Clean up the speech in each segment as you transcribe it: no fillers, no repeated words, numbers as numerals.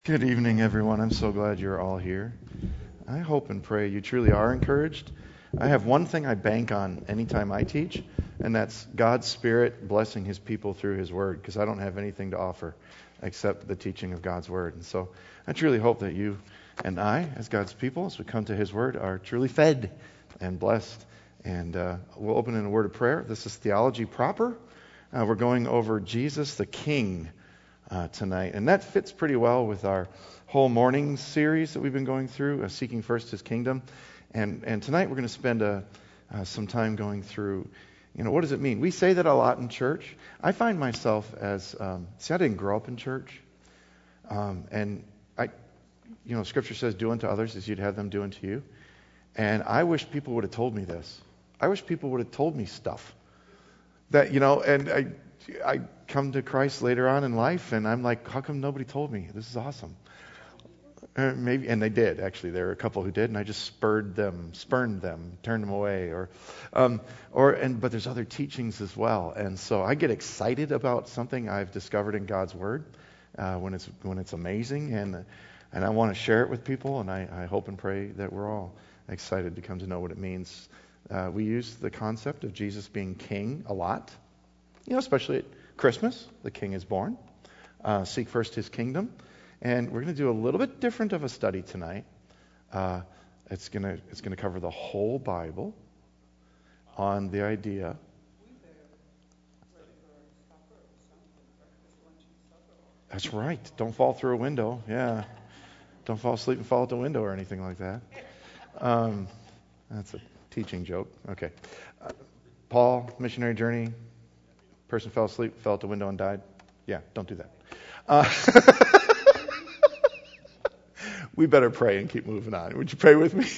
Good evening, everyone. I'm so glad you're all here. I hope and pray you truly are encouraged. I have one thing I bank on anytime I teach, and that's God's Spirit blessing His people through His Word, because I don't have anything to offer except the teaching of God's Word. And so I truly hope that you and I, as God's people, as we come to His Word, are truly fed and blessed. And we'll open in a word of prayer. This is Theology Proper. We're going over Jesus the King tonight. And that fits pretty well with our whole morning series that we've been going through, Seeking First His Kingdom. And tonight we're going to spend some time going through, what does it mean? We say that a lot in church. I find myself as, I didn't grow up in church. And Scripture says, do unto others as you'd have them do unto you. And I wish people would have told me this. I wish people would have told me stuff. And I come to Christ later on in life, and I'm like, how come nobody told me? This is awesome. Maybe, and they did, actually. There were a couple who did, and I just spurned them, turned them away. But there's other teachings as well. And so I get excited about something I've discovered in God's Word when it's amazing, and I want to share it with people, and I hope and pray that we're all excited to come to know what it means. We use the concept of Jesus being king a lot. Especially at Christmas, the King is born. Seek first His kingdom. And we're going to do a little bit different of a study tonight. It's going to cover the whole Bible on the idea. That's right. Don't fall through a window. Yeah. Don't fall asleep and fall out the window or anything like that. That's a teaching joke. Okay. Paul, missionary journey. Person fell asleep, fell out the window and died. Yeah, don't do that. We better pray and keep moving on. Would you pray with me?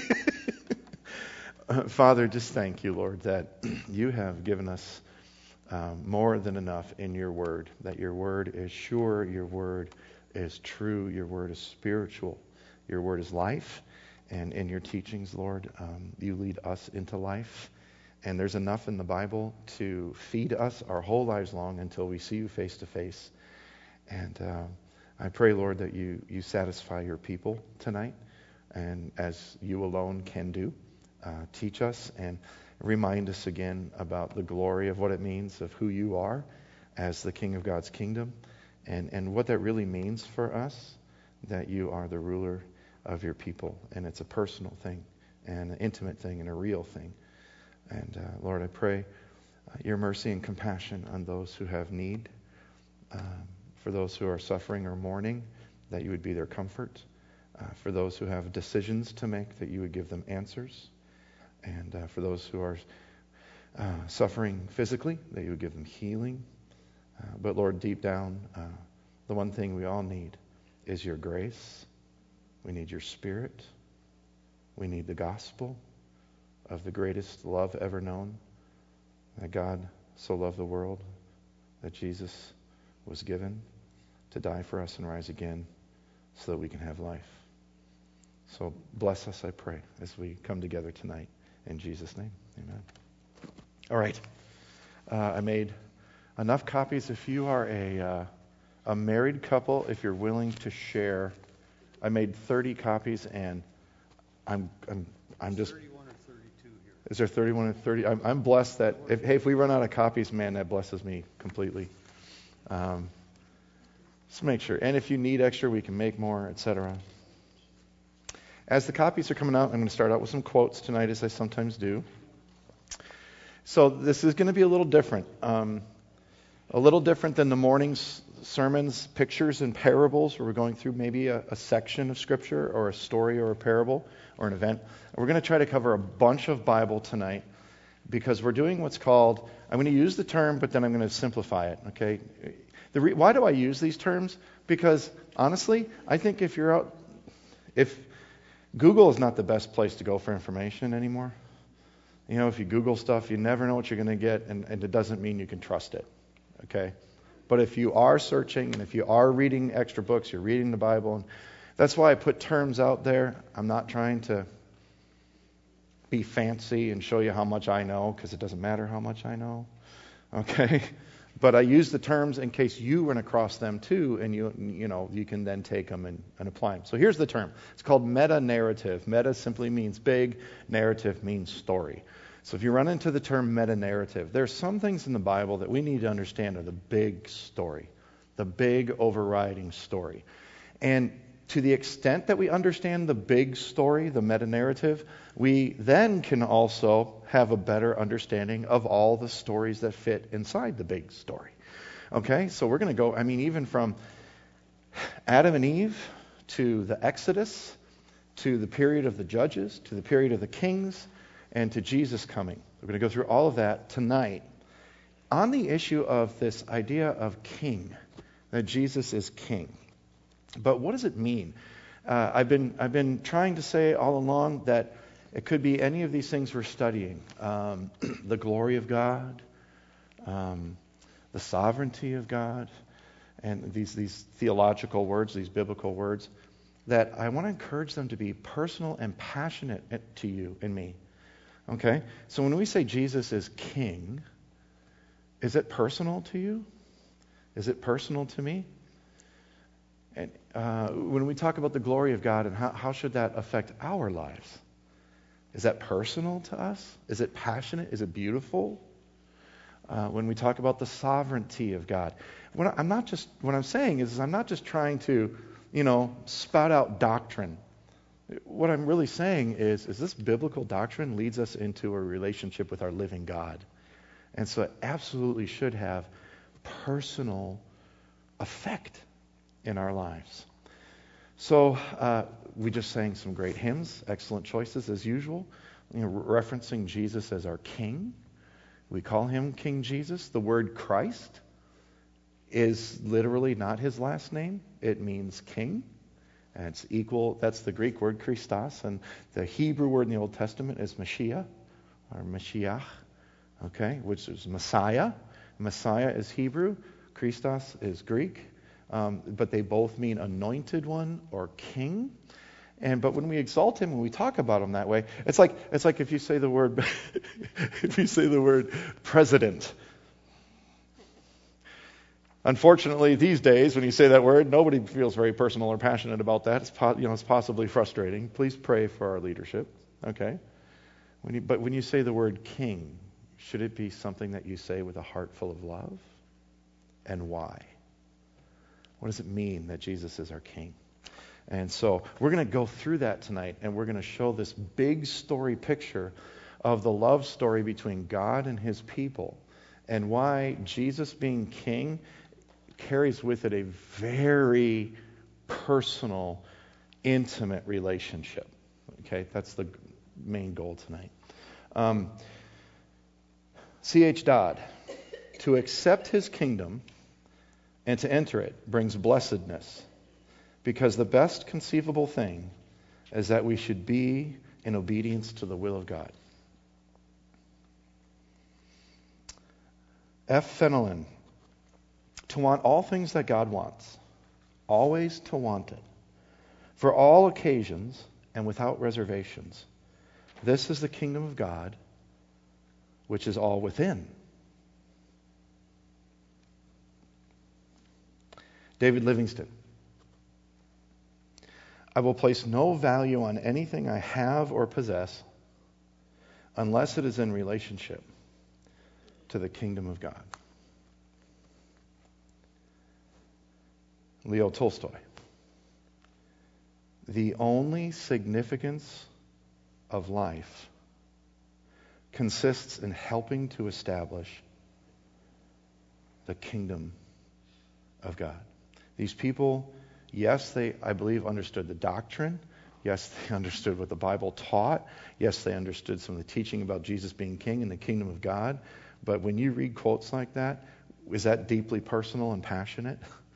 Father, just thank you, Lord, that you have given us more than enough in your word, that your word is sure, your word is true, your word is spiritual, your word is life. And in your teachings, Lord, you lead us into life. And there's enough in the Bible to feed us our whole lives long until we see you face to face. And I pray, Lord, that you satisfy your people tonight, and as you alone can do, teach us and remind us again about the glory of what it means of who you are as the King of God's kingdom, and what that really means for us, that you are the ruler of your people. And it's a personal thing, and an intimate thing, and a real thing. And Lord, I pray your mercy and compassion on those who have need, for those who are suffering or mourning, that you would be their comfort, for those who have decisions to make, that you would give them answers, and for those who are suffering physically, that you would give them healing. But Lord, deep down, the one thing we all need is your grace. We need your Spirit. We need the gospel of the greatest love ever known, that God so loved the world that Jesus was given to die for us and rise again so that we can have life. So bless us, I pray, as we come together tonight. In Jesus' name, amen. All right. I made enough copies. If you are a married couple, if you're willing to share, I made 30 copies, and I'm just... Is there 31 and 30? I'm blessed that, if we run out of copies, man, that blesses me completely. Just make sure. And if you need extra, we can make more, etc. As the copies are coming out, I'm going to start out with some quotes tonight, as I sometimes do. So this is going to be a little different. A little different than the morning's sermons, pictures and parables, where we're going through maybe a section of Scripture or a story or a parable or an event. We're going to try to cover a bunch of Bible tonight, because we're doing what's called, I'm going to use the term, but then I'm going to simplify it, okay? Why do I use these terms? Because, honestly, I think if Google is not the best place to go for information anymore. If you Google stuff, you never know what you're going to get, and it doesn't mean you can trust it, okay? But if you are searching, and if you are reading extra books, you're reading the Bible, and that's why I put terms out there. I'm not trying to be fancy and show you how much I know, because it doesn't matter how much I know, okay? But I use the terms in case you run across them too, and you can then take them and apply them. So here's the term. It's called meta-narrative. Meta simply means big. Narrative means story. So if you run into the term meta-narrative, there's some things in the Bible that we need to understand are the big story, the big overriding story. And to the extent that we understand the big story, the meta-narrative, we then can also have a better understanding of all the stories that fit inside the big story. Okay, so we're going to go, even from Adam and Eve to the Exodus, to the period of the judges, to the period of the kings, and to Jesus coming. We're going to go through all of that tonight on the issue of this idea of king, that Jesus is king. But what does it mean? I've been trying to say all along that it could be any of these things we're studying. The glory of God, the sovereignty of God, and these theological words, these biblical words, that I want to encourage them to be personal and passionate to you and me. Okay? So when we say Jesus is king, is it personal to you? Is it personal to me? And when we talk about the glory of God, and how should that affect our lives? Is that personal to us? Is it passionate? Is it beautiful? When we talk about the sovereignty of God, what I'm saying is I'm not just trying to, spout out doctrine. What I'm really saying is this biblical doctrine leads us into a relationship with our living God. And so it absolutely should have personal effect in our lives. So we just sang some great hymns, excellent choices as usual, referencing Jesus as our King. We call him King Jesus. The word Christ is literally not his last name. It means king. And it's equal, that's the Greek word Christos, and the Hebrew word in the Old Testament is Mashiach, or Mashiach, okay, which is Messiah. Messiah is Hebrew, Christos is Greek. But they both mean anointed one or king. But when we exalt him, when we talk about him that way, it's like if you say the word president. Unfortunately, these days, when you say that word, nobody feels very personal or passionate about that. It's possibly frustrating. Please pray for our leadership. Okay. But when you say the word king, should it be something that you say with a heart full of love? And why? What does it mean that Jesus is our King? And so we're going to go through that tonight, and we're going to show this big story picture of the love story between God and his people, and why Jesus being King carries with it a very personal, intimate relationship. Okay, that's the main goal tonight. C.H. Dodd, to accept his kingdom and to enter it brings blessedness, because the best conceivable thing is that we should be in obedience to the will of God. F. Fenelon, to want all things that God wants, always to want it, for all occasions and without reservations. This is the kingdom of God, which is all within. David Livingston, I will place no value on anything I have or possess unless it is in relationship to the kingdom of God. Leo Tolstoy, the only significance of life consists in helping to establish the kingdom of God. These people, yes, I believe, understood the doctrine. Yes, they understood what the Bible taught. Yes, they understood some of the teaching about Jesus being king and the kingdom of God. But when you read quotes like that, is that deeply personal and passionate?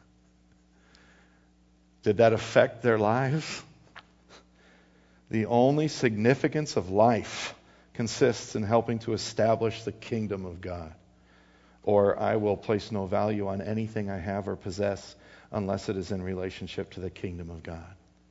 Did that affect their lives? The only significance of life consists in helping to establish the kingdom of God. Or I will place no value on anything I have or possess unless it is in relationship to the kingdom of God.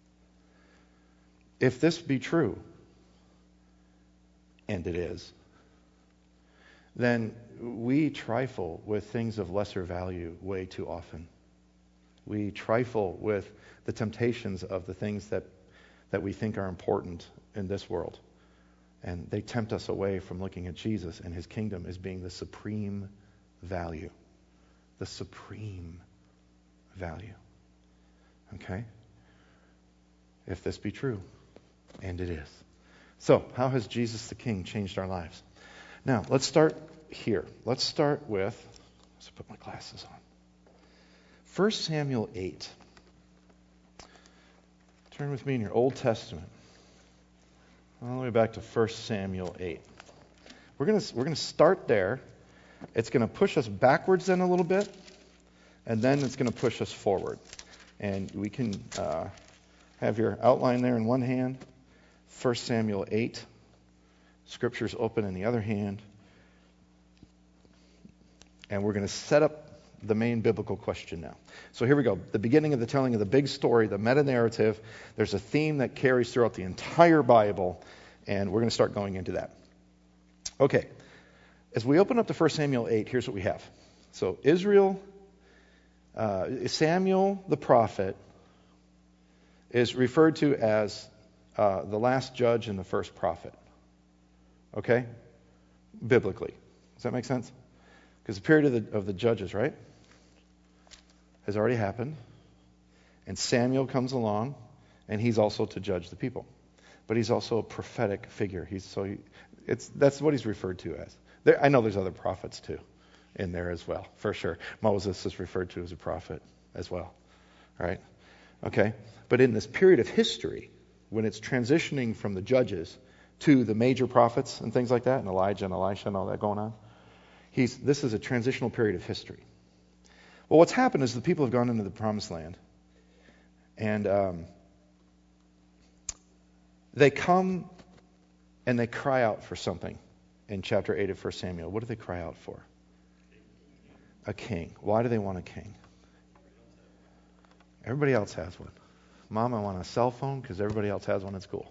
If this be true, and it is, then we trifle with things of lesser value way too often. We trifle with the temptations of the things that we think are important in this world. And they tempt us away from looking at Jesus and his kingdom as being the supreme value. The supreme value. Okay? If this be true, and it is. So, how has Jesus the King changed our lives? Now, let's start here. Let's start with, let's put my glasses on. 1 Samuel 8. Turn with me in your Old Testament. All the way back to 1 Samuel 8. We're going to start there. It's going to push us backwards then a little bit, and then it's going to push us forward. And we can have your outline there in one hand, 1 Samuel 8. Scripture's open in the other hand. And we're going to set up the main biblical question now. So here we go. The beginning of the telling of the big story, the meta-narrative. There's a theme that carries throughout the entire Bible, and we're going to start going into that. Okay. As we open up to 1 Samuel 8, here's what we have. So Samuel the prophet is referred to as the last judge and the first prophet. Okay? Biblically. Does that make sense? Because the period of the judges, right, has already happened. And Samuel comes along, and he's also to judge the people. But he's also a prophetic figure. That's what he's referred to as. I know there's other prophets, too, in there as well, for sure. Moses is referred to as a prophet as well. Right? Okay? But in this period of history, when it's transitioning from the judges to the major prophets and things like that, and Elijah and Elisha and all that going on, this is a transitional period of history. Well, what's happened is the people have gone into the promised land, and they come and they cry out for something in chapter 8 of 1 Samuel. What do they cry out for? A king. Why do they want a king? Everybody else has one. Mom, I want a cell phone because everybody else has one at school.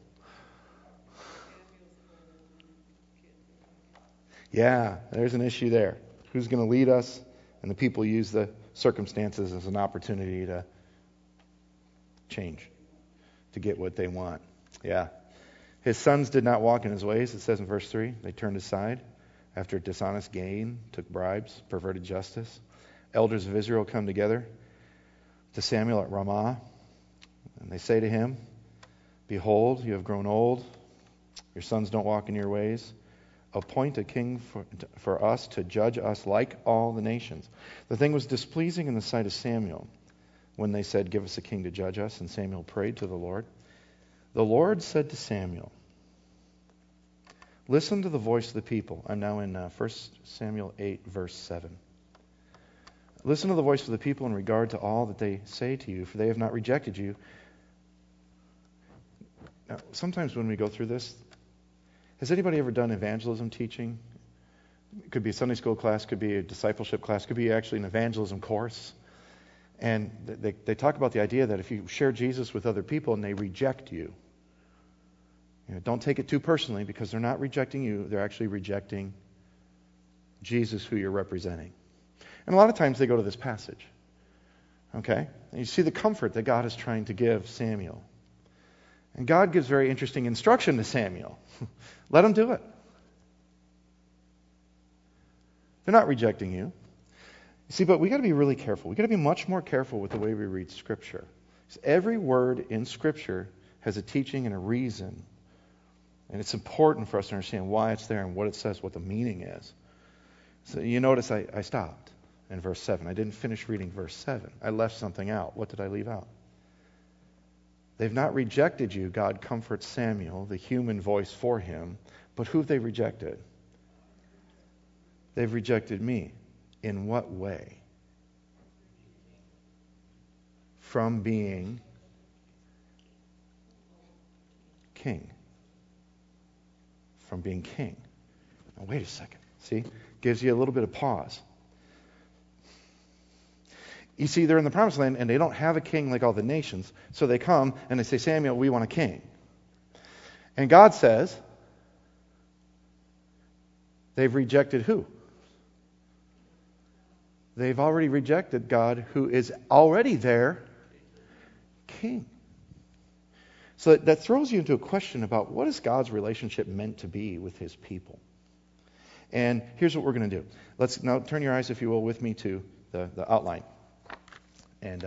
Yeah, there's an issue there. Who's going to lead us? And the people use the circumstances as an opportunity to change, to get what they want. Yeah. His sons did not walk in his ways, it says in verse 3. They turned aside after dishonest gain, took bribes, perverted justice. Elders of Israel come together to Samuel at Ramah, and they say to him, "Behold, you have grown old. Your sons don't walk in your ways. Appoint a king for us to judge us like all the nations." The thing was displeasing in the sight of Samuel when they said, "Give us a king to judge us." And Samuel prayed to the Lord. The Lord said to Samuel, "Listen to the voice of the people." I'm now in 1 Samuel 8, verse 7. "Listen to the voice of the people in regard to all that they say to you, for they have not rejected you." Now, sometimes when we go through this, has anybody ever done evangelism teaching? It could be a Sunday school class, could be a discipleship class, could be actually an evangelism course. And they talk about the idea that if you share Jesus with other people and they reject you, don't take it too personally, because they're not rejecting you, they're actually rejecting Jesus, who you're representing. And a lot of times they go to this passage. Okay? And you see the comfort that God is trying to give Samuel. And God gives very interesting instruction to Samuel. Let him do it. They're not rejecting you. You see, but we got to be really careful. We got to be much more careful with the way we read Scripture. Every word in Scripture has a teaching and a reason. And it's important for us to understand why it's there and what it says, what the meaning is. So you notice I stopped in verse 7. I didn't finish reading verse 7. I left something out. What did I leave out? They've not rejected you. God comforts Samuel, the human voice for him. But who have they rejected? They've rejected me. In what way? From being king. From being king. Now, wait a second. See? Gives you a little bit of pause. You see, they're in the promised land and they don't have a king like all the nations. So they come and they say, "Samuel, we want a king." And God says, They've rejected who? They've already rejected God, who is already their king. So that throws you into a question about what is God's relationship meant to be with his people. And here's what we're going to do. Let's now turn your eyes, if you will, with me to the outline. And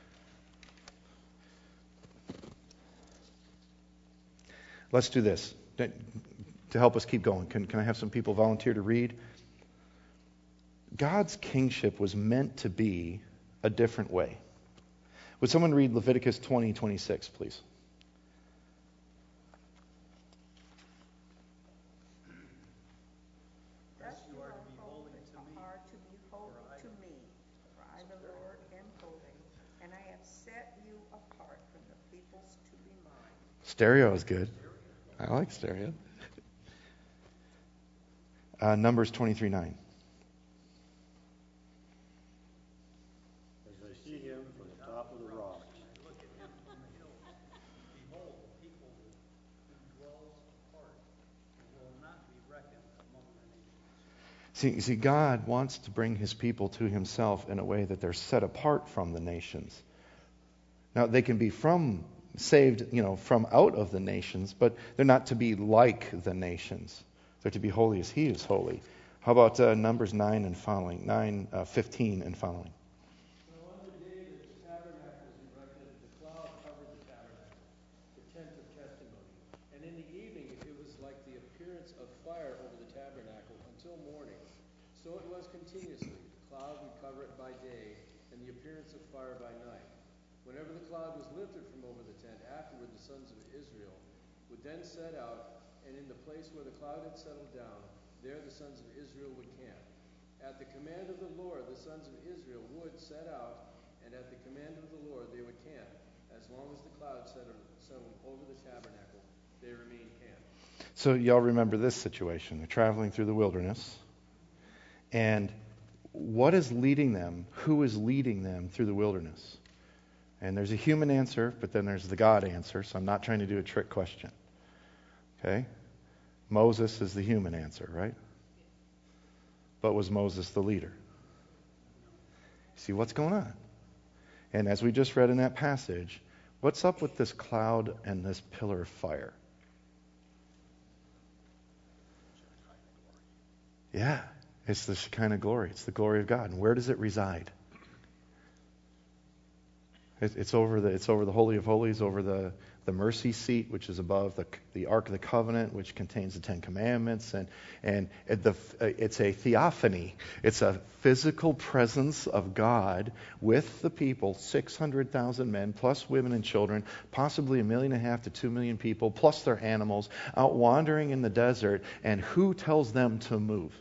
let's do this to help us keep going. Can I have some people volunteer to read? God's kingship was meant to be a different way. Would someone read Leviticus 20:26, please? Thus you are to be holy to me, for I, the Lord, am holy, and I have set you apart from the peoples to be mine. Stereo is good. I like stereo. Numbers 23:9. As I see him from the top of the rocks. Look at him from the hills. Behold, the people who dwells apart will not be reckoned among the nations. See, God wants to bring his people to himself in a way that they're set apart from the nations. Now, they can be saved, from out of the nations, but they're not to be like the nations. They're to be holy as he is holy. How about Numbers 9 and following, 15 and following? Now on the day that the tabernacle was erected, the cloud covered the tabernacle, the tent of testimony. And in the evening it was like the appearance of fire over the tabernacle until morning. So it was continuously. The cloud would cover it by day, and the appearance of fire by night. Whenever the cloud was lifted from over the tent, afterward the sons of Israel would then set out, and in the place where the cloud had settled down, there the sons of Israel would camp. At the command of the Lord, the sons of Israel would set out, and at the command of the Lord they would camp. As long as the cloud settled over the tabernacle, they remained camped. So y'all remember this situation. They're traveling through the wilderness. And what is leading them? Who is leading them through the wilderness? And there's a human answer, but then there's the God answer. So I'm not trying to do a trick question. Okay? Moses is the human answer, right? But was Moses the leader? See what's going on? And as we just read in that passage, what's up with this cloud and this pillar of fire? Yeah, it's the Shekinah glory. It's the glory of God. And where does it reside? It's over the Holy of Holies, over the mercy seat, which is above the Ark of the Covenant, which contains the Ten Commandments, and it's a theophany. It's a physical presence of God with the people, 600,000 men, plus women and children, possibly 1.5 million to 2 million people, plus their animals, out wandering in the desert. And who tells them to move?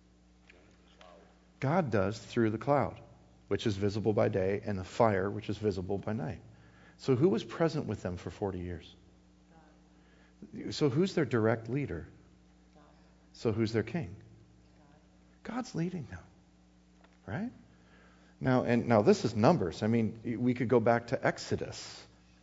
God does, through the cloud, which is visible by day, and the fire, which is visible by night. So who was present with them for 40 years? God. So who's their direct leader? God. So who's their king? God. God's leading them, right? Now this is Numbers. I mean, we could go back to Exodus.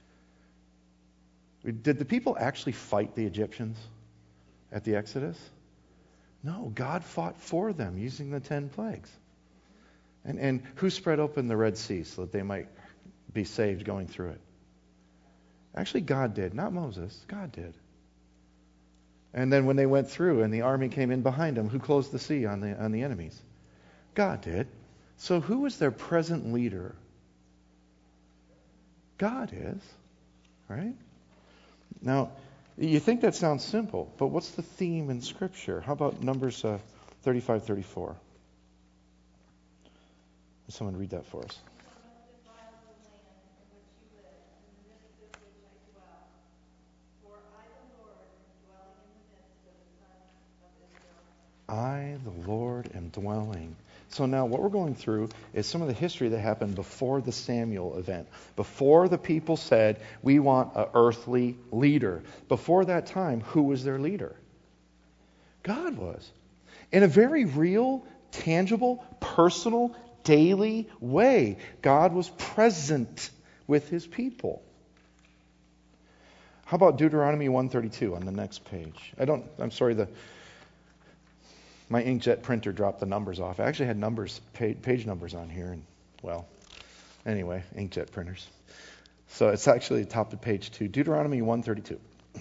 Did the people actually fight the Egyptians at the Exodus? No, God fought for them using the 10 plagues. And who spread open the Red Sea so that they might be saved going through it? Actually, God did, not Moses. God did. And then when they went through and the army came in behind them, who closed the sea on the enemies? God did. So who was their present leader? God is, right? Now, you think that sounds simple, but what's the theme in Scripture? How about Numbers 35:34? Someone read that for us. I, the Lord, am dwelling. So now what we're going through is some of the history that happened before the Samuel event. Before the people said, we want an earthly leader. Before that time, who was their leader? God was. In a very real, tangible, personal, daily way, God was present with his people. How about Deuteronomy 1:32 on the next page? My inkjet printer dropped the numbers off. I actually had page numbers on here, and well, anyway, inkjet printers. So it's actually top of page 2, Deuteronomy 1:32.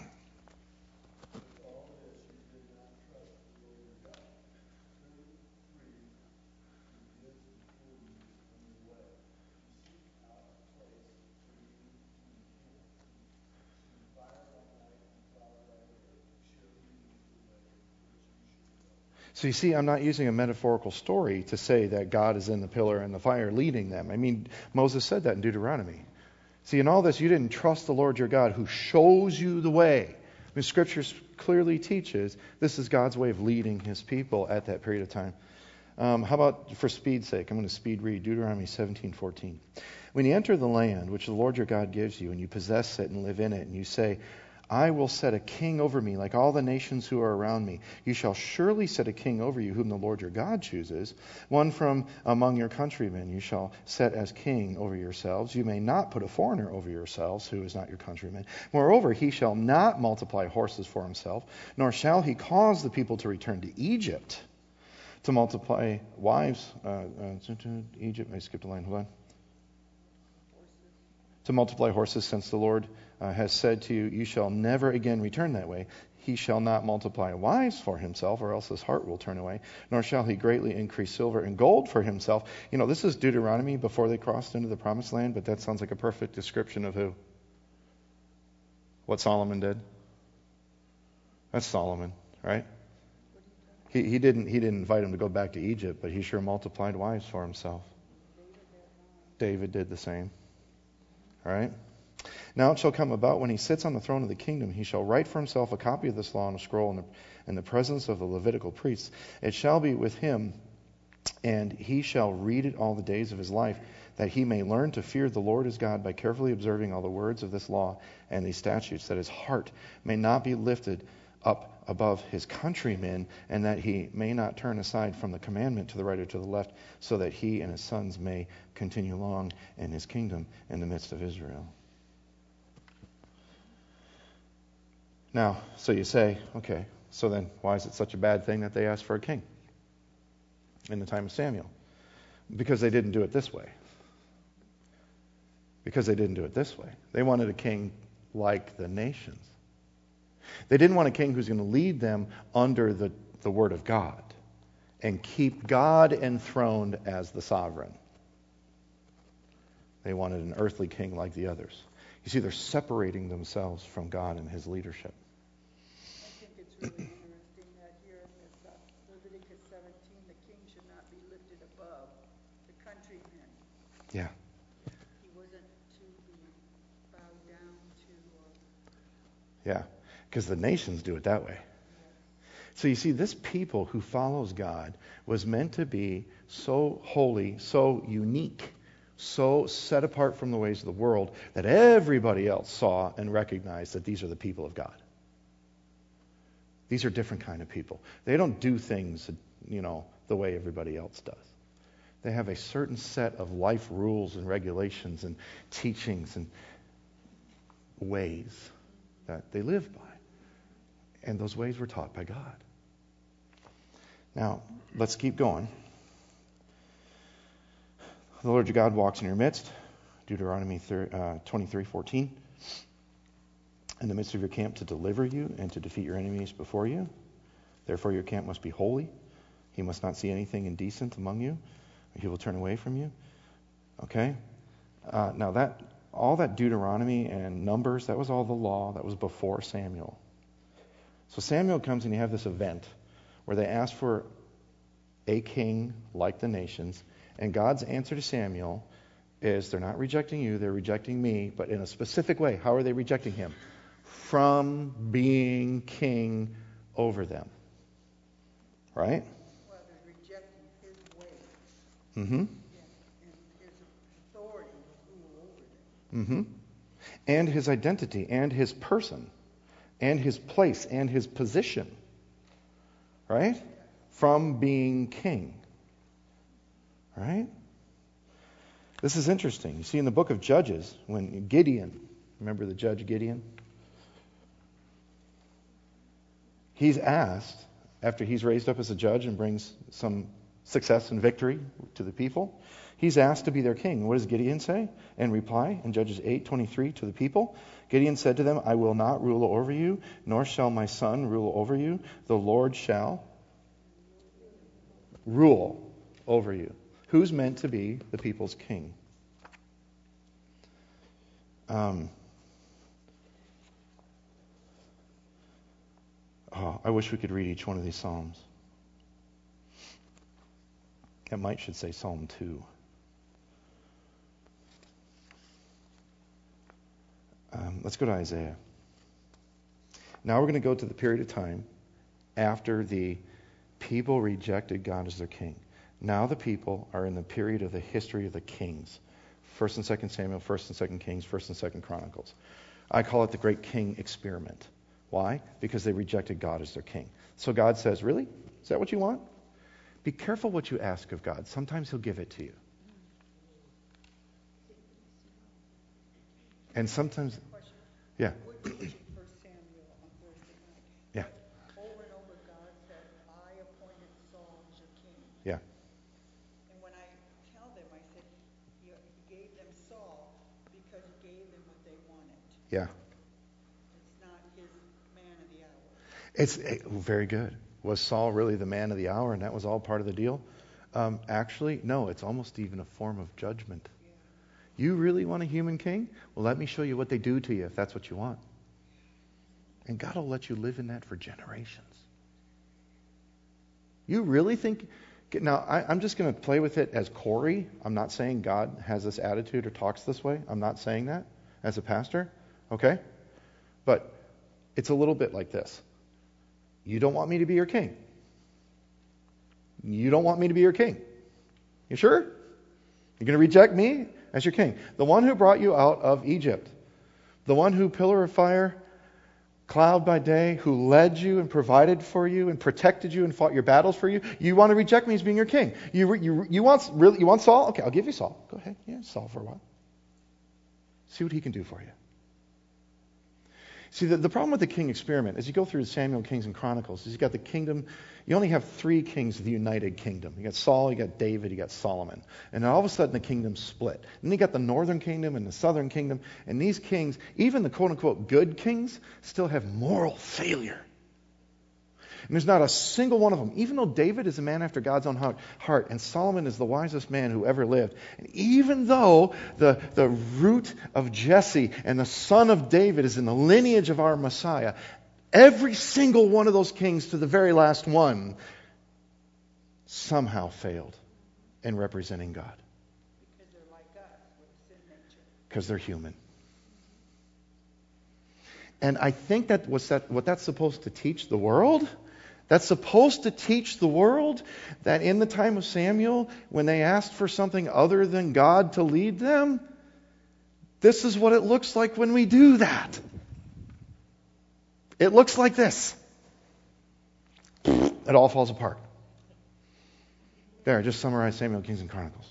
So you see, I'm not using a metaphorical story to say that God is in the pillar and the fire leading them. I mean, Moses said that in Deuteronomy. See, in all this, you didn't trust the Lord your God who shows you the way. I mean, Scripture clearly teaches this is God's way of leading his people at that period of time. How about, for speed's sake, I'm going to speed read Deuteronomy 17:14. When you enter the land which the Lord your God gives you, and you possess it and live in it, and you say, I will set a king over me like all the nations who are around me. You shall surely set a king over you whom the Lord your God chooses, one from among your countrymen you shall set as king over yourselves. You may not put a foreigner over yourselves who is not your countryman. Moreover, he shall not multiply horses for himself, nor shall he cause the people to return to Egypt to multiply wives. Egypt, I skipped a line, hold on. To multiply horses, since the Lord has said to you, you shall never again return that way. He shall not multiply wives for himself, or else his heart will turn away, nor shall he greatly increase silver and gold for himself. You know, this is Deuteronomy before they crossed into the promised land, but that sounds like a perfect description of who? What Solomon did? That's Solomon, right? He didn't invite him to go back to Egypt, but he sure multiplied wives for himself. David did the same. All right? Now it shall come about when he sits on the throne of the kingdom, he shall write for himself a copy of this law on a scroll in the presence of the Levitical priests. It shall be with him, and he shall read it all the days of his life, that he may learn to fear the Lord his God by carefully observing all the words of this law and these statutes, that his heart may not be lifted up above his countrymen, and that he may not turn aside from the commandment to the right or to the left, so that he and his sons may continue long in his kingdom in the midst of Israel. Now, so you say, okay, so then why is it such a bad thing that they asked for a king in the time of Samuel? Because they didn't do it this way. Because they didn't do it this way. They wanted a king like the nations. They didn't want a king who's going to lead them under the word of God and keep God enthroned as the sovereign. They wanted an earthly king like the others. You see, they're separating themselves from God and his leadership. I think it's really interesting that here in this Leviticus 17, the king should not be lifted above the countrymen. Yeah. He wasn't to be bowed down to. Yeah, because the nations do it that way. So you see, this people who follows God was meant to be so holy, so unique, so set apart from the ways of the world that everybody else saw and recognized that these are the people of God. These are different kind of people. They don't do things, the way everybody else does. They have a certain set of life rules and regulations and teachings and ways that they live by. And those ways were taught by God. Now, let's keep going. The Lord your God walks in your midst, Deuteronomy 23:14, in the midst of your camp to deliver you and to defeat your enemies before you. Therefore your camp must be holy. He must not see anything indecent among you, or he will turn away from you. Okay? Now all that Deuteronomy and Numbers, that was all the law. That was before Samuel. So Samuel comes and you have this event where they ask for a king like the nations. And God's answer to Samuel is they're not rejecting you, they're rejecting me, but in a specific way. How are they rejecting him? From being king over them. Right? Well, they're rejecting his ways. Mm-hmm. And his authority to rule over them. Mm-hmm. And his identity, and his person, and his place, and his position. Right? From being king. Right? This is interesting. You see in the book of Judges, when Gideon, remember the judge Gideon? He's asked after he's raised up as a judge and brings some success and victory to the people, he's asked to be their king. What does Gideon say in reply in Judges 8:23 to the people? Gideon said to them, I will not rule over you, nor shall my son rule over you. The Lord shall rule over you. Who's meant to be the people's king? I wish we could read each one of these Psalms. It might should say Psalm 2. Let's go to Isaiah. Now we're going to go to the period of time after the people rejected God as their king. Now the people are in the period of the history of the kings. 1st and 2nd Samuel, 1st and 2nd Kings, 1st and 2nd Chronicles. I call it the Great King Experiment. Why? Because they rejected God as their king. So God says, really? Is that what you want? Be careful what you ask of God. Sometimes he'll give it to you. And sometimes, yeah. We're teaching 1 Samuel on Thursday night. Yeah. Over and over, God said, I appointed Saul as your king. Yeah. And when I tell them, I said, he gave them Saul because he gave them what they wanted. Yeah. It's not his man of the hour. Very good. Was Saul really the man of the hour and that was all part of the deal? Actually, no, it's almost even a form of judgment. You really want a human king? Well, let me show you what they do to you if that's what you want. And God will let you live in that for generations. You really think... Now, I'm just going to play with it as Corey. I'm not saying God has this attitude or talks this way. I'm not saying that as a pastor. Okay? But it's a little bit like this. You don't want me to be your king. You don't want me to be your king. You sure? You're going to reject me as your king. The one who brought you out of Egypt. The one who pillar of fire, cloud by day, who led you and provided for you and protected you and fought your battles for you. You want to reject me as being your king. You want Saul? Okay, I'll give you Saul. Go ahead. Yeah, Saul for a while. See what he can do for you. See, the problem with the king experiment, as you go through Samuel, Kings, and Chronicles, is you got the kingdom. You only have 3 kings of the united kingdom. You got Saul, you got David, you got Solomon. And then all of a sudden the kingdom split. Then you got the northern kingdom and the southern kingdom. And these kings, even the quote-unquote good kings, still have moral failure. And there's not a single one of them, even though David is a man after God's own heart, and Solomon is the wisest man who ever lived, and even though the root of Jesse and the son of David is in the lineage of our Messiah, every single one of those kings to the very last one somehow failed in representing God. Because they're like us with sin nature. Because they're human. And I think what that's supposed to teach the world. That's supposed to teach the world that in the time of Samuel, when they asked for something other than God to lead them, this is what it looks like when we do that. It looks like this. It all falls apart. There, I just summarized Samuel, Kings, and Chronicles.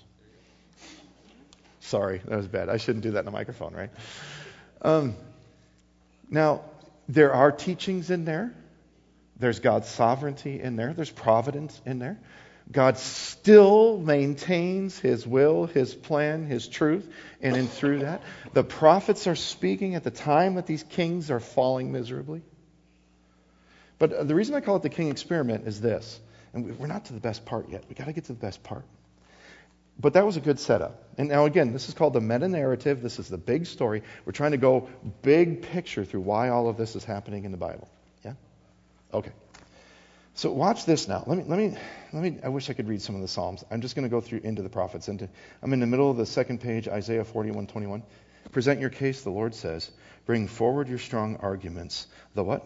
Sorry, that was bad. I shouldn't do that in a microphone, right? Now, there are teachings in there. There's God's sovereignty in there. There's providence in there. God still maintains His will, His plan, His truth, and in through that, the prophets are speaking at the time that these kings are falling miserably. But the reason I call it the king experiment is this, and we're not to the best part yet. We've got to get to the best part. But that was a good setup. And now again, this is called the meta-narrative. This is the big story. We're trying to go big picture through why all of this is happening in the Bible. Yeah? Okay. So watch this now. Let me. I wish I could read some of the Psalms. I'm just going to go through into the prophets. I'm in the middle of the second page, Isaiah 41:21. Present your case, the Lord says. Bring forward your strong arguments. The what?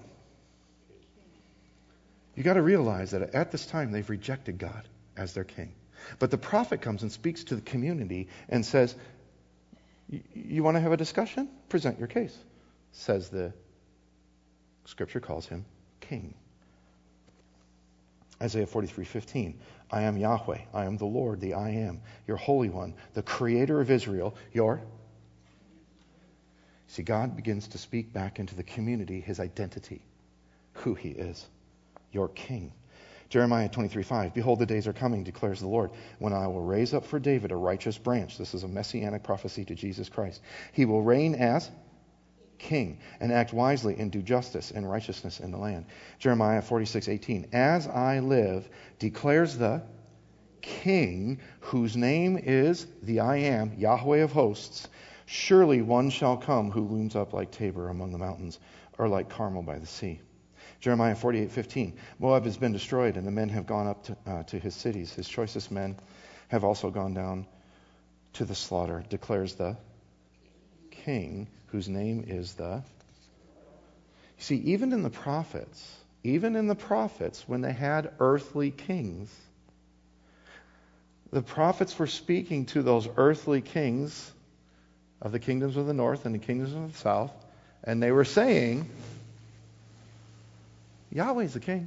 You got to realize that at this time they've rejected God as their king. But the prophet comes and speaks to the community and says, you want to have a discussion? Present your case. Says the Scripture calls him king. Isaiah 43:15. I am Yahweh. I am the Lord, the I am, your Holy One, the Creator of Israel, your... See, God begins to speak back into the community His identity, who He is, your King. Jeremiah 23:5, behold, the days are coming, declares the Lord, when I will raise up for David a righteous branch. This is a messianic prophecy to Jesus Christ. He will reign as king and act wisely and do justice and righteousness in the land. Jeremiah 46:18, as I live, declares the King, whose name is the I Am, Yahweh of hosts, surely one shall come who looms up like Tabor among the mountains, or like Carmel by the sea. Jeremiah 48:15, Moab has been destroyed, and the men have gone up to his cities. His choicest men have also gone down to the slaughter, declares the King, whose name is the... You see, even in the prophets, when they had earthly kings, the prophets were speaking to those earthly kings of the kingdoms of the north and the kingdoms of the south, and they were saying, Yahweh's the king.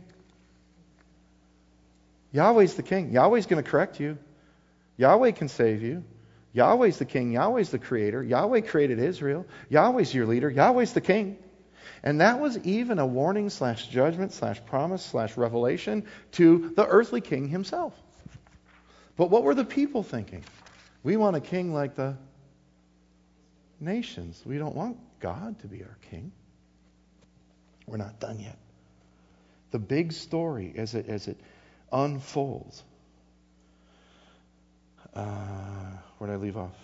Yahweh's the king. Yahweh's going to correct you. Yahweh can save you. Yahweh's the king. Yahweh's the creator. Yahweh created Israel. Yahweh's your leader. Yahweh's the king. And that was even a warning / judgment / promise / revelation to the earthly king himself. But what were the people thinking? We want a king like the nations. We don't want God to be our king. We're not done yet. The big story as it unfolds. Where did I leave off?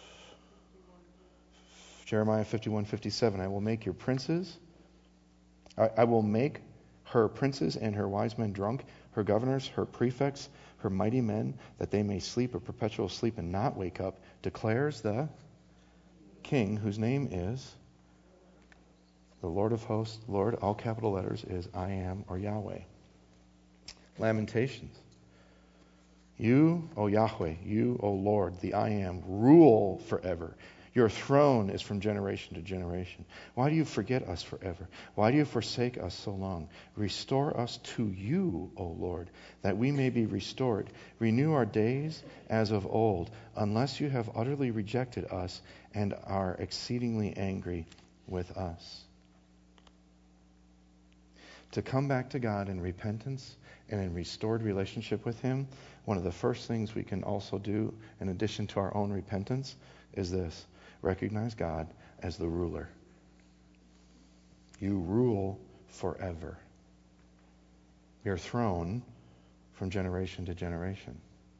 Jeremiah 51:57. I will make your princes. I will make her princes and her wise men drunk, her governors, her prefects, her mighty men, that they may sleep a perpetual sleep and not wake up, declares the King, whose name is the Lord of hosts. Lord, all capital letters, is I Am, or Yahweh. Lamentations. You, O Yahweh, you, O Lord, the I Am, rule forever. Your throne is from generation to generation. Why do you forget us forever? Why do you forsake us so long? Restore us to you, O Lord, that we may be restored. Renew our days as of old, unless you have utterly rejected us and are exceedingly angry with us. To come back to God in repentance and in restored relationship with Him, one of the first things we can also do, in addition to our own repentance, is this: recognize God as the ruler. You rule forever. Your throne from generation to generation.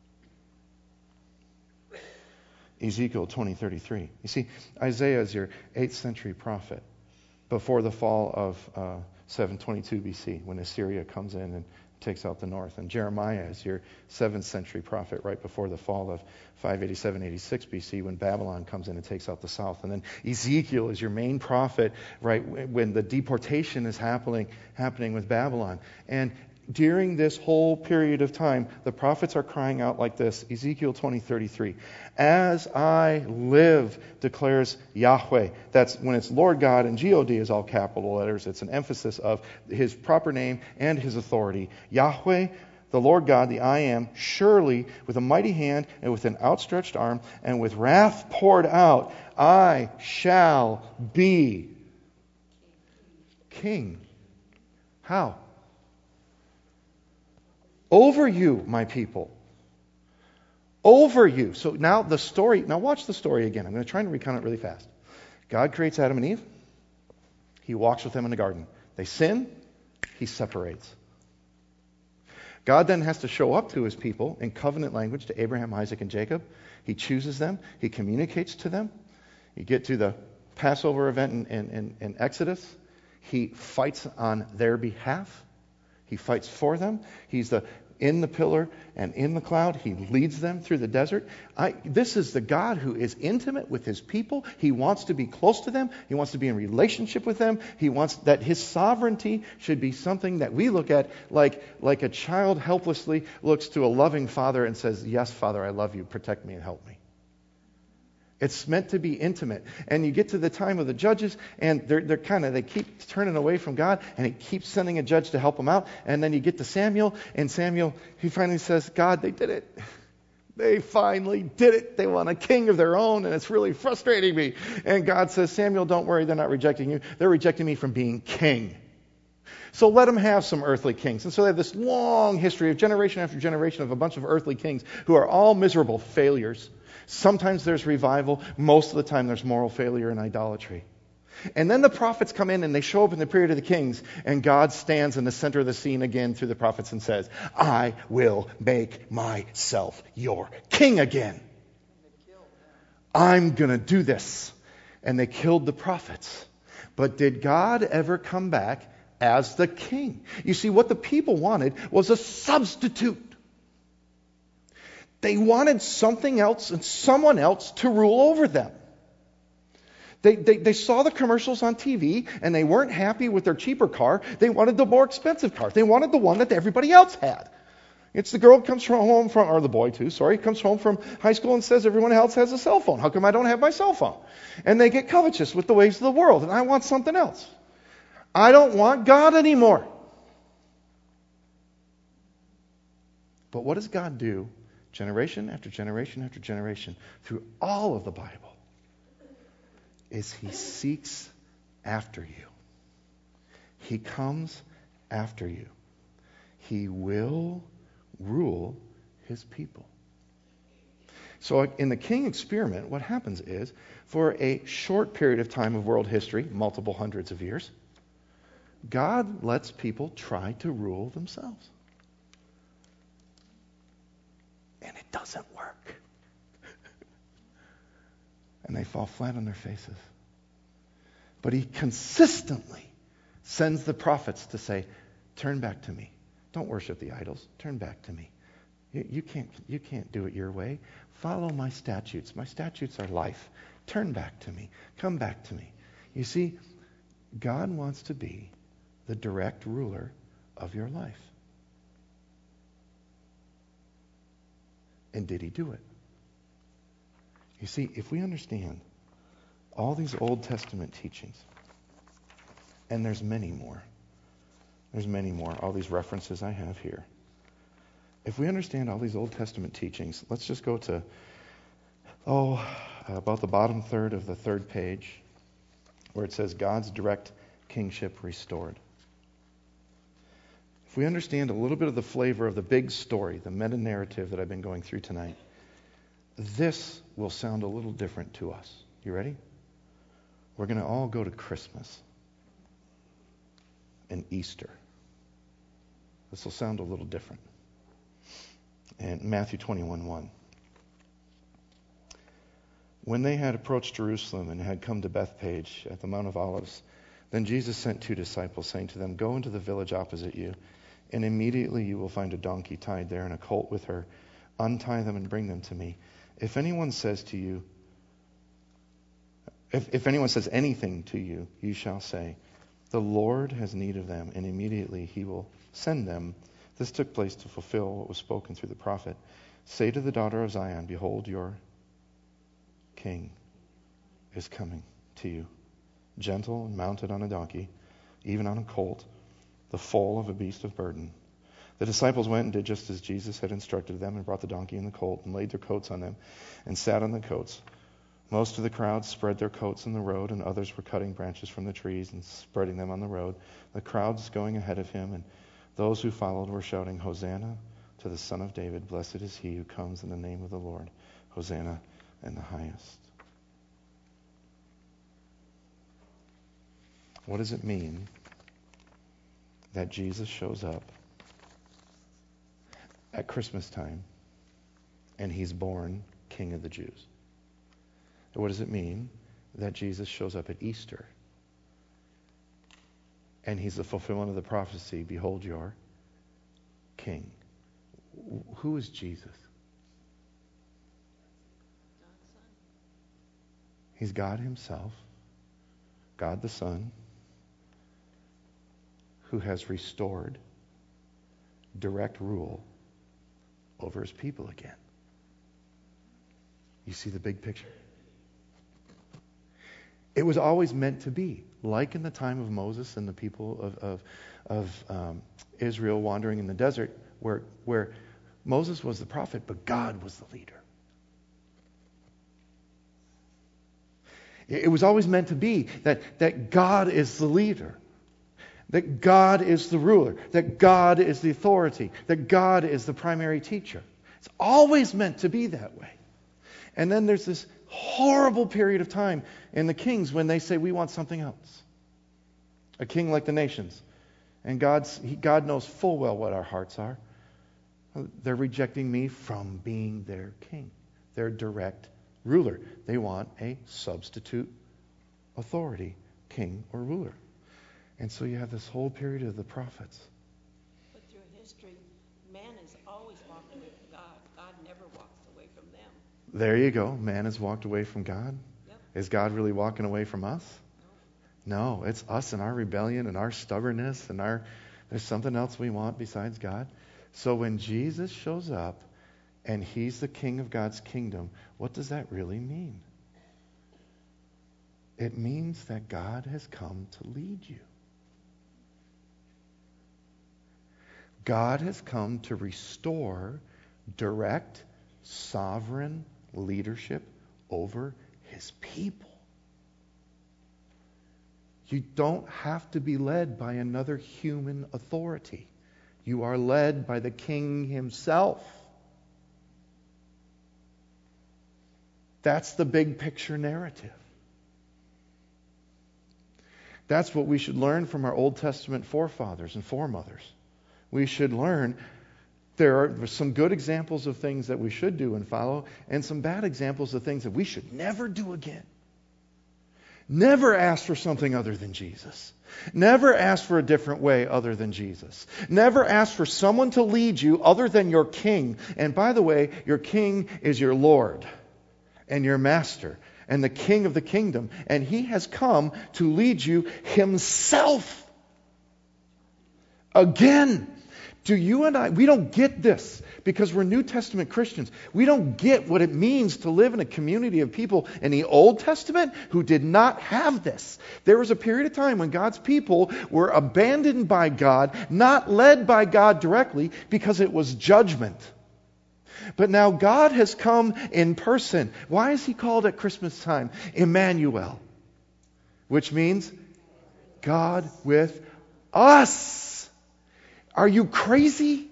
Ezekiel 20:33. You see, Isaiah is your 8th century prophet before the fall of 722 BC, when Assyria comes in and takes out the north. And Jeremiah is your 7th century prophet right before the fall of 587-86 BC, when Babylon comes in and takes out the south. And then Ezekiel is your main prophet right when the deportation is happening with Babylon. And during this whole period of time, the prophets are crying out like this. Ezekiel 20:33. As I live, declares Yahweh. That's when it's Lord God, and God is all capital letters. It's an emphasis of His proper name and His authority. Yahweh, the Lord God, the I Am, surely with a mighty hand and with an outstretched arm and with wrath poured out, I shall be king. How? Over you, my people. Over you. So now the story, now watch the story again. I'm going to try and recount it really fast. God creates Adam and Eve. He walks with them in the garden. They sin. He separates. God then has to show up to His people in covenant language to Abraham, Isaac, and Jacob. He chooses them. He communicates to them. You get to the Passover event in Exodus. He fights on their behalf. He fights for them. He's in the pillar and in the cloud. He leads them through the desert. This is the God who is intimate with His people. He wants to be close to them. He wants to be in relationship with them. He wants that His sovereignty should be something that we look at like a child helplessly looks to a loving father and says, yes, Father, I love you. Protect me and help me. It's meant to be intimate. And you get to the time of the judges, and they keep turning away from God, and He keeps sending a judge to help them out. And then you get to Samuel, and Samuel, he finally says, God, they did it. They finally did it. They want a king of their own, and it's really frustrating me. And God says, Samuel, don't worry, they're not rejecting you. They're rejecting me from being king. So let them have some earthly kings. And so they have this long history of generation after generation of a bunch of earthly kings who are all miserable failures. Sometimes there's revival. Most of the time there's moral failure and idolatry. And then the prophets come in and they show up in the period of the kings, and God stands in the center of the scene again through the prophets and says, I will make myself your king again. I'm going to do this. And they killed the prophets. But did God ever come back as the king? You see, what the people wanted was a substitute. They wanted something else and someone else to rule over them. They saw the commercials on TV and they weren't happy with their cheaper car. They wanted the more expensive car. They wanted the one that everybody else had. It's the girl who comes home from, or the boy too, sorry, comes home from high school and says everyone else has a cell phone. How come I don't have my cell phone? And they get covetous with the ways of the world, and I want something else. I don't want God anymore. But what does God do generation after generation after generation through all of the Bible? Is He seeks after you. He comes after you. He will rule His people. So in the king experiment, what happens is, for a short period of time of world history, multiple hundreds of years, God lets people try to rule themselves. And it doesn't work. And they fall flat on their faces. But He consistently sends the prophets to say, turn back to me. Don't worship the idols. Turn back to me. You can't do it your way. Follow my statutes. My statutes are life. Turn back to me. Come back to me. You see, God wants to be the direct ruler of your life. And did He do it? You see, if we understand all these Old Testament teachings, and there's many more, all these references I have here. If we understand all these Old Testament teachings, let's just go to, about the bottom third of the third page, where it says God's direct kingship restored. If we understand a little bit of the flavor of the big story, the meta-narrative that I've been going through tonight, this will sound a little different to us. You ready? We're going to all go to Christmas and Easter. This will sound a little different. And Matthew 21:1. When they had approached Jerusalem and had come to Bethphage at the Mount of Olives, then Jesus sent 2 disciples, saying to them, go into the village opposite you, and immediately you will find a donkey tied there and a colt with her. Untie them and bring them to me. If anyone says to you, if anyone says anything to you, you shall say, the Lord has need of them, and immediately He will send them. This took place to fulfill what was spoken through the prophet. Say to the daughter of Zion, behold, your king is coming to you, gentle and mounted on a donkey, even on a colt, the foal of a beast of burden. The disciples went and did just as Jesus had instructed them, and brought the donkey and the colt, and laid their coats on them, and sat on the coats. Most of the crowd spread their coats in the road, and others were cutting branches from the trees and spreading them on the road. The crowds going ahead of Him, and those who followed were shouting, Hosanna to the Son of David. Blessed is He who comes in the name of the Lord. Hosanna in the highest. What does it mean that Jesus shows up at Christmas time and He's born King of the Jews? What does it mean that Jesus shows up at Easter and He's the fulfillment of the prophecy, behold your King? Who is Jesus? He's God Himself, God the Son, who has restored direct rule over His people again. You see the big picture? It was always meant to be, like in the time of Moses and the people of Israel wandering in the desert, where Moses was the prophet, but God was the leader. It was always meant to be that God is the leader. that God is the ruler, that God is the authority, that God is the primary teacher. It's always meant to be that way. And then there's this horrible period of time in the kings when they say, we want something else. A king like the nations. And God knows full well what our hearts are. They're rejecting me from being their king, their direct ruler. They want a substitute authority, king or ruler. And so you have this whole period of the prophets. But through history, man has always walked away from God. God never walks away from them. There you go. Man has walked away from God. Yep. Is God really walking away from us? No, it's us and our rebellion and our stubbornness and there's something else we want besides God. So when Jesus shows up and he's the king of God's kingdom, what does that really mean? It means that God has come to lead you. God has come to restore direct, sovereign leadership over his people. You don't have to be led by another human authority. You are led by the King himself. That's the big picture narrative. That's what we should learn from our Old Testament forefathers and foremothers. We should learn there are some good examples of things that we should do and follow, and some bad examples of things that we should never do again. Never ask for something other than Jesus. Never ask for a different way other than Jesus. Never ask for someone to lead you other than your king. And by the way, your king is your Lord and your master and the king of the kingdom. And he has come to lead you himself. Again, do you and I, we don't get this because we're New Testament Christians. We don't get what it means to live in a community of people in the Old Testament who did not have this. There was a period of time when God's people were abandoned by God, not led by God directly because it was judgment. But now God has come in person. Why is he called at Christmas time Emmanuel? Which means God with us. Are you crazy?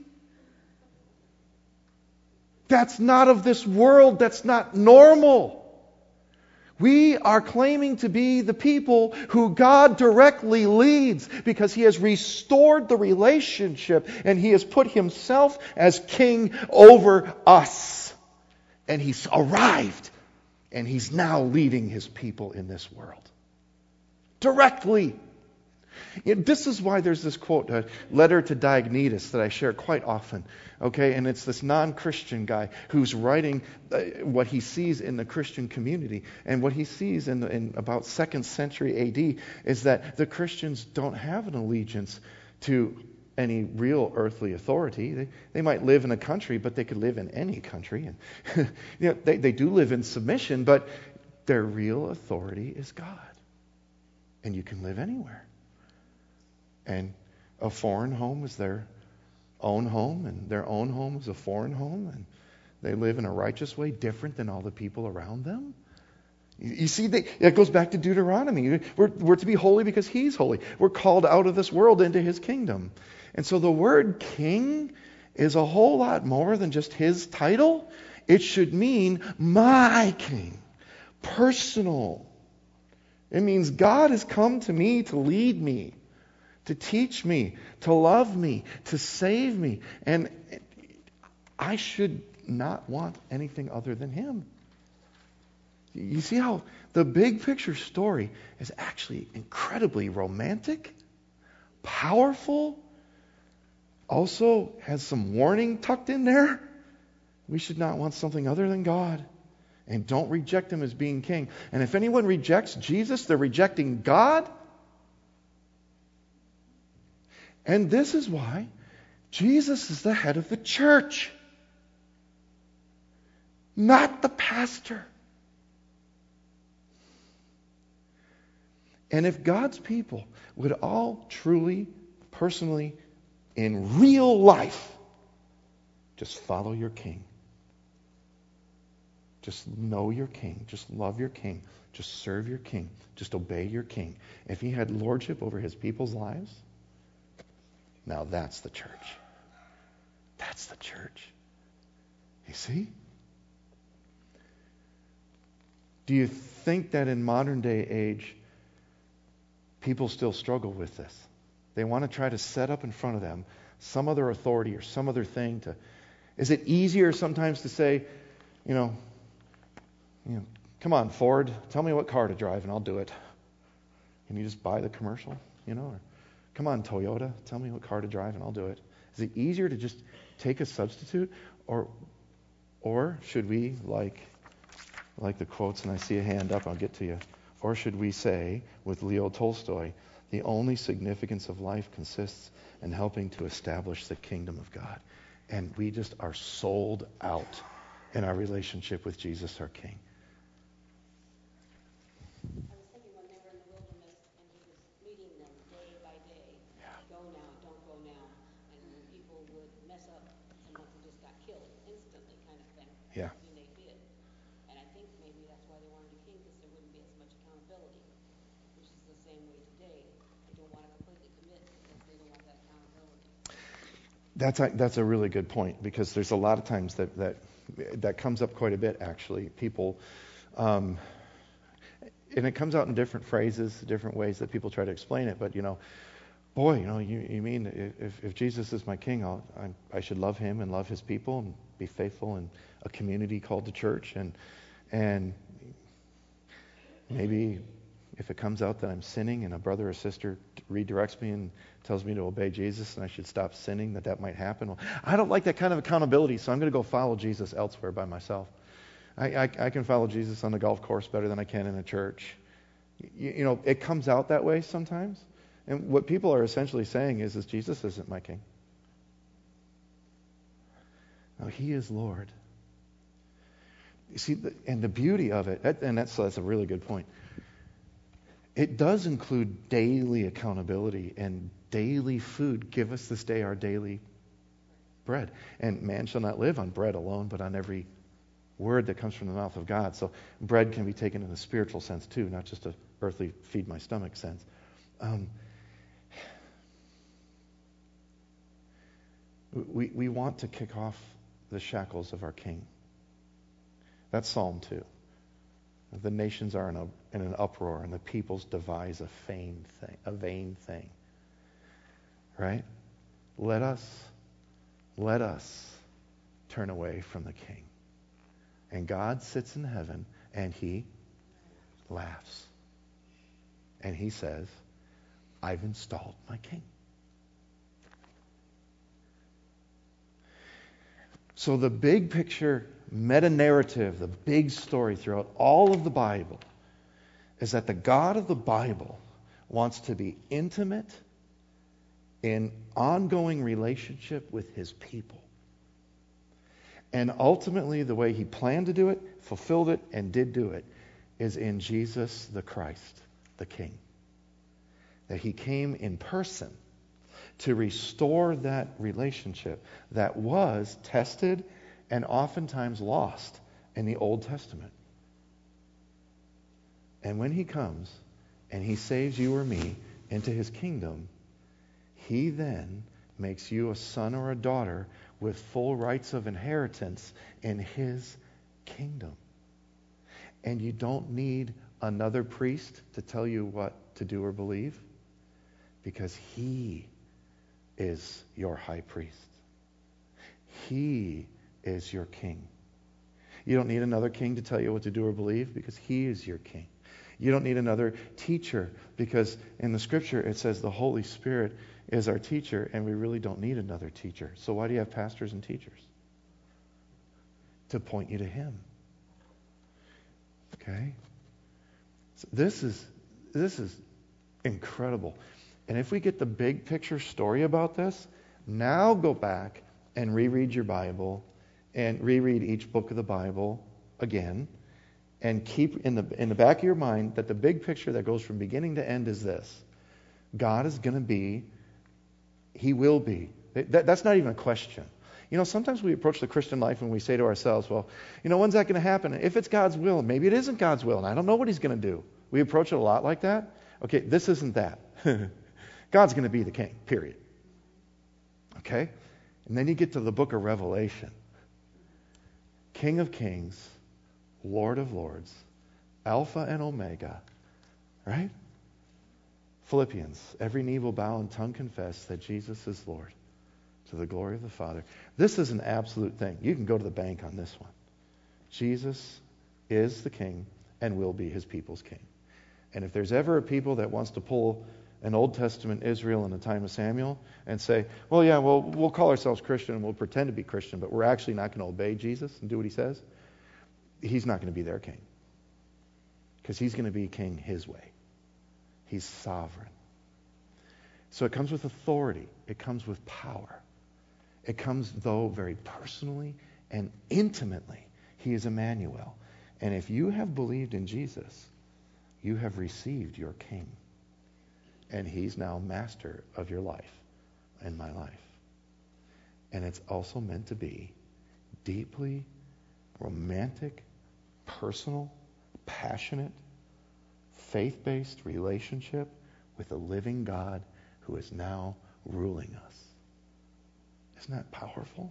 That's not of this world. That's not normal. We are claiming to be the people who God directly leads because he has restored the relationship and he has put himself as king over us. And he's arrived and he's now leading his people in this world. Directly. This is why there's this quote, a letter to Diognetus, that I share quite often. Okay, and it's this non-Christian guy who's writing what he sees in the Christian community. And what he sees in about 2nd century AD is that the Christians don't have an allegiance to any real earthly authority. They might live in a country, but they could live in any country. And they do live in submission, but their real authority is God. And you can live anywhere. And a foreign home is their own home, and their own home is a foreign home, and they live in a righteous way different than all the people around them. You see, it goes back to Deuteronomy. We're to be holy because he's holy. We're called out of this world into his kingdom. And so the word king is a whole lot more than just his title. It should mean my king, personal. It means God has come to me to lead me, to teach me, to love me, to save me. And I should not want anything other than him. You see how the big picture story is actually incredibly romantic, powerful, also has some warning tucked in there. We should not want something other than God. And don't reject him as being king. And if anyone rejects Jesus, they're rejecting God. And this is why Jesus is the head of the church, not the pastor. And if God's people would all truly, personally, in real life, just follow your king. Just know your king. Just love your king. Just serve your king. Just obey your king. If he had lordship over his people's lives, Now that's the church. That's the church. You see? Do you think that in modern day age, people still struggle with this? They want to try to set up in front of them some other authority or some other thing to... Is it easier sometimes to say, come on, Ford, tell me what car to drive and I'll do it. Can you just buy the commercial? Or come on, Toyota, tell me what car to drive and I'll do it. Is it easier to just take a substitute? Or should we, like the quotes, and I see a hand up, I'll get to you. Or should we say, with Leo Tolstoy, the only significance of life consists in helping to establish the kingdom of God. And we just are sold out in our relationship with Jesus, our King. I was thinking when they were in the wilderness and he was leading them day by day, go now, don't go now, and when people would mess up, someone who just got killed instantly kind of thing. Yeah. I mean, they did. And I think maybe that's why they wanted a king, because there wouldn't be as much accountability, which is the same way today. They don't want to completely commit because they don't want that accountability. That's a really good point, because there's a lot of times that comes up quite a bit, actually. People, and it comes out in different phrases, different ways that people try to explain it. But, you mean if Jesus is my king, I should love him and love his people and be faithful in a community called the church. And maybe if it comes out that I'm sinning and a brother or sister redirects me and tells me to obey Jesus and I should stop sinning, that might happen. Well, I don't like that kind of accountability, so I'm going to go follow Jesus elsewhere by myself. I can follow Jesus on the golf course better than I can in a church. It comes out that way sometimes. And what people are essentially saying is Jesus isn't my king. No, he is Lord. You see, and the beauty of it, and that's a really good point. It does include daily accountability and daily food. Give us this day our daily bread. And man shall not live on bread alone, but on every word that comes from the mouth of God. So bread can be taken in a spiritual sense too, not just a earthly feed my stomach sense. We want to kick off the shackles of our King. That's Psalm 2. The nations are in an uproar, and the peoples devise a vain thing. Right? Let us turn away from the King. And God sits in heaven, and he laughs. And he says, I've installed my King. So the big picture, meta-narrative, the big story throughout all of the Bible is that the God of the Bible wants to be intimate in ongoing relationship with his people. And ultimately, the way he planned to do it, fulfilled it, and did do it, is in Jesus the Christ, the King. That he came in person to restore that relationship that was tested and oftentimes lost in the Old Testament. And when he comes and he saves you or me into his kingdom, he then makes you a son or a daughter with full rights of inheritance in his kingdom. And you don't need another priest to tell you what to do or believe, because he is your high priest. He is your king. You don't need another king to tell you what to do or believe, because he is your king. You don't need another teacher, because in the scripture it says the Holy Spirit is our teacher, and we really don't need another teacher. So why do you have pastors and teachers? To point you to him. Okay? So this is incredible. And if we get the big picture story about this, now go back and reread your Bible and reread each book of the Bible again, and keep in the back of your mind that the big picture that goes from beginning to end is this. God is going to be, he will be. That's not even a question. Sometimes we approach the Christian life and we say to ourselves, well, when's that going to happen? If it's God's will, maybe it isn't God's will, and I don't know what he's going to do. We approach it a lot like that. Okay, this isn't that. God's going to be the king, period. Okay? And then you get to the book of Revelation. King of kings, Lord of lords, Alpha and Omega, right? Philippians, every knee will bow and tongue confess that Jesus is Lord, to the glory of the Father. This is an absolute thing. You can go to the bank on this one. Jesus is the king and will be his people's king. And if there's ever a people that wants to pull an Old Testament Israel in the time of Samuel and say, well, yeah, well, we'll call ourselves Christian and we'll pretend to be Christian, but we're actually not going to obey Jesus and do what he says, he's not going to be their king. Because he's going to be king his way. He's sovereign. So it comes with authority. It comes with power. It comes, though, very personally and intimately. He is Emmanuel. And if you have believed in Jesus, you have received your king. And he's now master of your life and my life. And it's also meant to be deeply romantic, personal, passionate, faith-based relationship with a living God who is now ruling us. Isn't that powerful?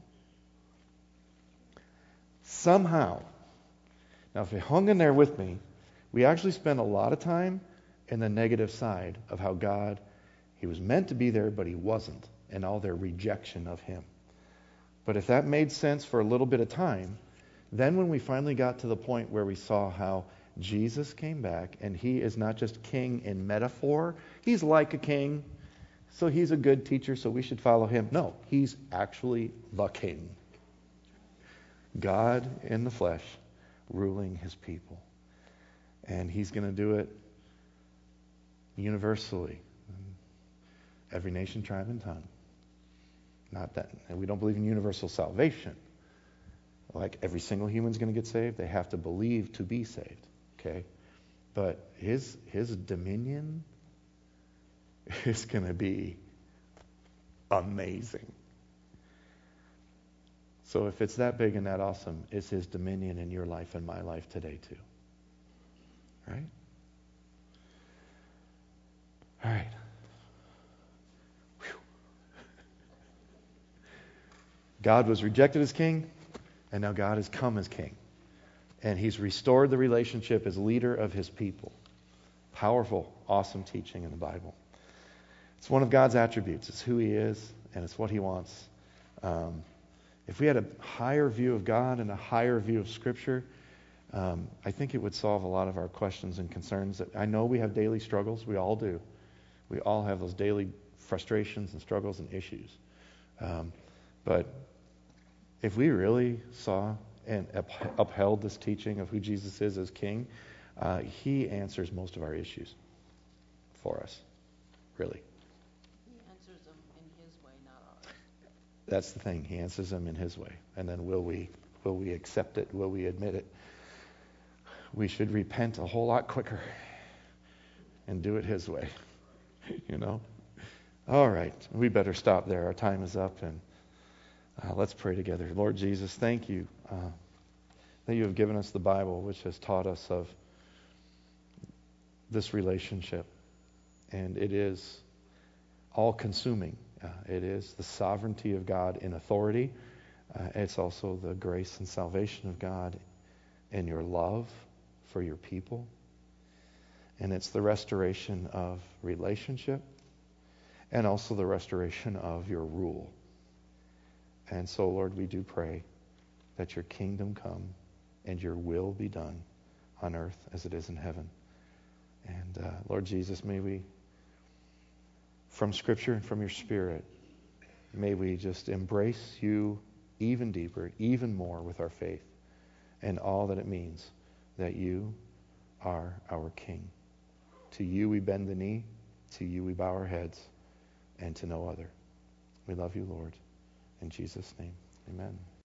Somehow, now if you hung in there with me, we actually spent a lot of time in the negative side of how God, he was meant to be there, but he wasn't, and all their rejection of him. But if that made sense for a little bit of time, then when we finally got to the point where we saw how Jesus came back, and he is not just king in metaphor, he's like a king, so he's a good teacher, so we should follow him. No, he's actually the king. God in the flesh, ruling his people. And he's going to do it universally. Every nation, tribe, and tongue. Not that, and we don't believe in universal salvation. Like every single human's going to get saved, they have to believe to be saved. Okay? But his dominion is going to be amazing. So if it's that big and that awesome, it's his dominion in your life and my life today too. Right? All right. Whew. God was rejected as king, and now God has come as king. And he's restored the relationship as leader of his people. Powerful, awesome teaching in the Bible. It's one of God's attributes. It's who he is, and it's what he wants. If we had a higher view of God and a higher view of Scripture, I think it would solve a lot of our questions and concerns. I know we have daily struggles. We all do. We all have those daily frustrations and struggles and issues. But if we really saw and upheld this teaching of who Jesus is as king, he answers most of our issues for us, really. He answers them in his way, not ours. That's the thing. He answers them in his way. And then will we accept it? Will we admit it? We should repent a whole lot quicker and do it his way. You know? All right. We better stop there. Our time is up, and let's pray together. Lord Jesus, thank you that you have given us the Bible, which has taught us of this relationship. And it is all-consuming. It is the sovereignty of God in authority. It's also the grace and salvation of God and your love for your people. And it's the restoration of relationship and also the restoration of your rule. And so, Lord, we do pray that your kingdom come and your will be done on earth as it is in heaven. And Lord Jesus, may we, from Scripture and from your Spirit, may we just embrace you even deeper, even more with our faith and all that it means that you are our King. To you we bend the knee, to you we bow our heads, and to no other. We love you, Lord. In Jesus' name, amen.